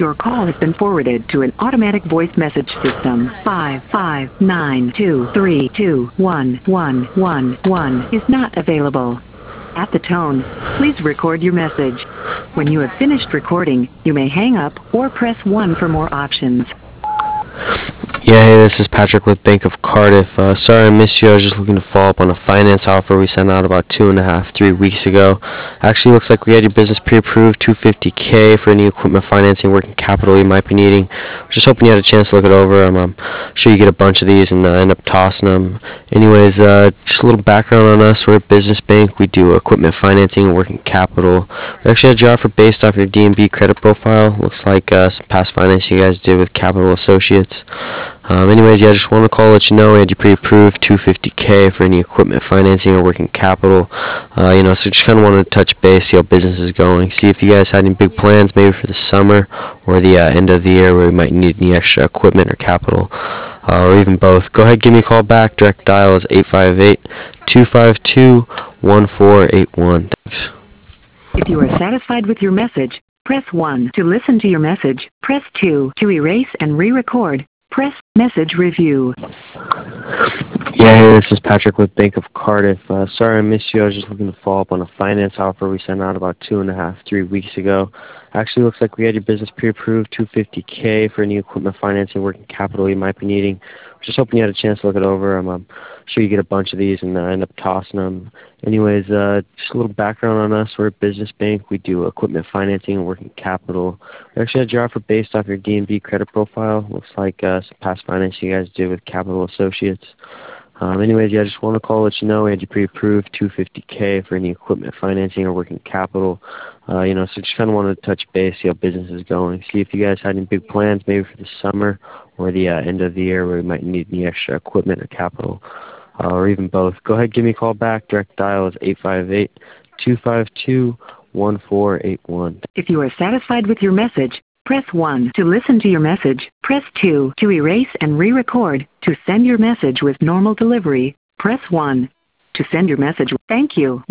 Your call has been forwarded to an automatic voice message system. 55923211111 is not available. At the tone, please record your message. When you have finished recording, you may hang up or press 1 for more options. Yeah, hey, this is Patrick with Bank of Cardiff. Sorry I missed you. I was just looking to follow up on a finance offer we sent out about 3 weeks ago. Actually, looks like we had your business pre-approved, $250K for any equipment financing, working capital you might be needing. Just hoping you had a chance to look it over. I'm sure you get a bunch of these and end up tossing them. Anyways, just a little background on us. We're a business bank. We do equipment financing and working capital. We actually had your offer based off your D&B credit profile. Looks like some past financing you guys did with Capital Associates. Anyways, yeah, I just want to call, let you know we had you pre-approved $250K for any equipment financing or working capital. So just kind of wanted to touch base, see how business is going, see if you guys had any big plans maybe for the summer or the end of the year where we might need any extra equipment or capital, or even both. Go ahead, give me a call back. Direct dial is 858-252-1481. Thanks. If you are satisfied with your message, press 1 to listen to your message. Press 2 to erase and re-record. Press message review. Yeah, hey, this is Patrick with Bank of Cardiff. Sorry I missed you. I was just looking to follow up on a finance offer we sent out about 3 weeks ago. Actually, looks like we had your business pre-approved, $250K for any equipment financing, working capital you might be needing. Just hoping you had a chance to look it over. I'm sure you get a bunch of these and end up tossing them. Anyways, just a little background on us. We're a business bank. We do equipment financing and working capital. We actually had your offer based off your D&B credit profile. Looks like some past financing you guys did with Capital Associates. Anyways, yeah, I just want to call, let you know we had you pre-approved $250K for any equipment financing or working capital. So just kind of wanted to touch base, see how business is going, see if you guys had any big plans maybe for the summer or the end of the year where we might need any extra equipment or capital, or even both. Go ahead, give me a call back. Direct dial is 858-252-1481. If you are satisfied with your message, press 1 to listen to your message. Press 2 to erase and re-record. To send your message with normal delivery, press 1. To send your message, thank you.